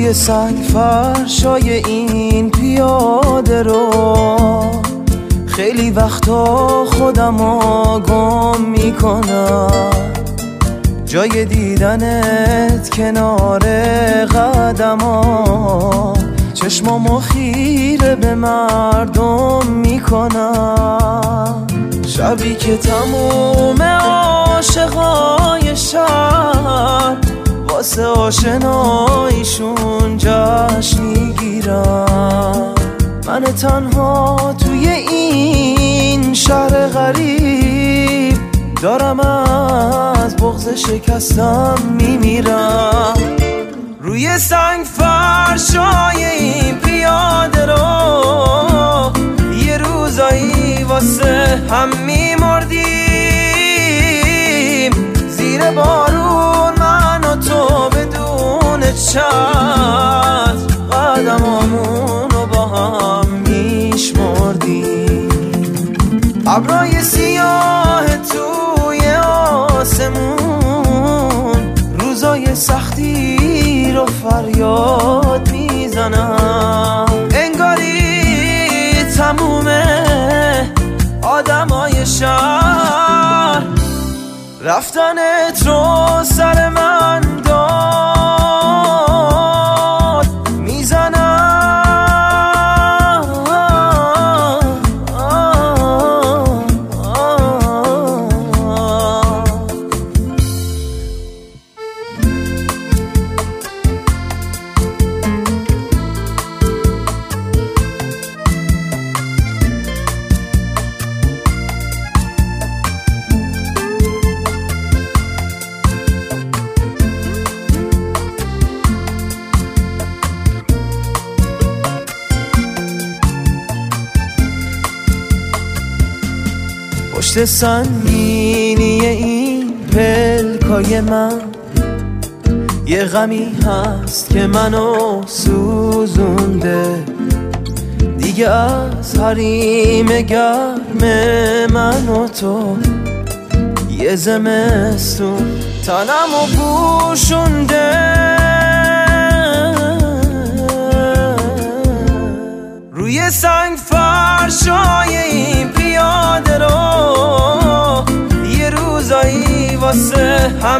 روی سنگ فرشای این پیاده رو خیلی وقتا خودمو گم میکنم، جای دیدنت کنار قدما چشمامو خیره به مردم میکنم. شبی که تموم عاشقای شهر واسه آشناییشون جشن میگیرن، من تنها توی این شهر غریب دارم از بغض شکستم میمیرم. روی سنگ فرشای این پیاده رو یه روزایی واسه هم میمردیم، زیر بارون من و تو بدون چتر قدمامونو با هم میشمردیم. ابرای سیاه توی آسمون روزای سختی رو فریاد میزنم، انگاری تموم آدمای شهر رفتنت رو سر من داد میزنم. پشت سنگینی این پلکای من یه غمی هست که منو سوزونده، دیگه از حریم گرم من و تو یه زمستون تنمو پوشونده. روی سنگ فرشای این پیاده رو یه روزایی واسه هم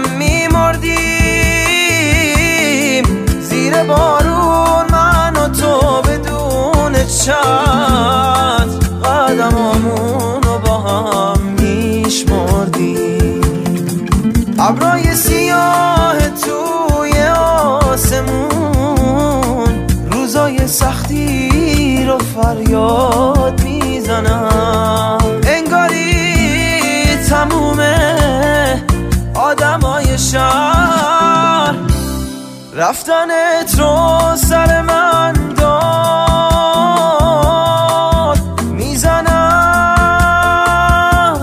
میمردیم، زیر بارون من و تو بدون چتر قدمامونو با هم میشمردیم. ابرای سیاه توی آسمون روزای سختی رو فریاد میزنم، انگاری تموم آدمای شهر رفتنت رو سر من داد میزنم.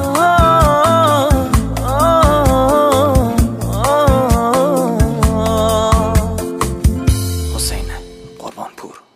حسین قربانپور.